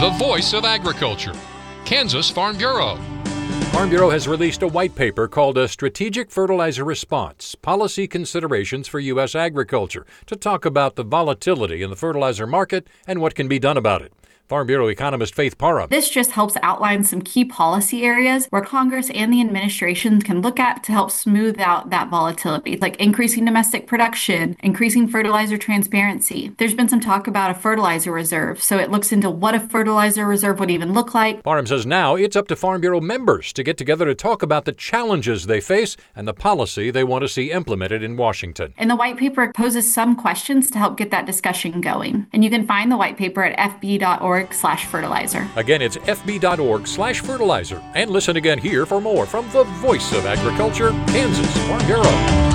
the voice of agriculture, Kansas Farm Bureau. Farm Bureau has released a white paper called a Strategic Fertilizer Response, Policy Considerations for U.S. Agriculture, to talk about the volatility in the fertilizer market and what can be done about it. Farm Bureau economist Faith Parham. This just helps outline some key policy areas where Congress and the administration can look at to help smooth out that volatility, like increasing domestic production, increasing fertilizer transparency. There's been some talk about a fertilizer reserve, so it looks into what a fertilizer reserve would even look like. Parham says now it's up to Farm Bureau members to get together to talk about the challenges they face and the policy they want to see implemented in Washington. And the white paper poses some questions to help get that discussion going. And you can find the white paper at fb.org/fertilizer. Again, it's fb.org/fertilizer. And listen again here for more from the voice of agriculture, Kansas Farm Bureau.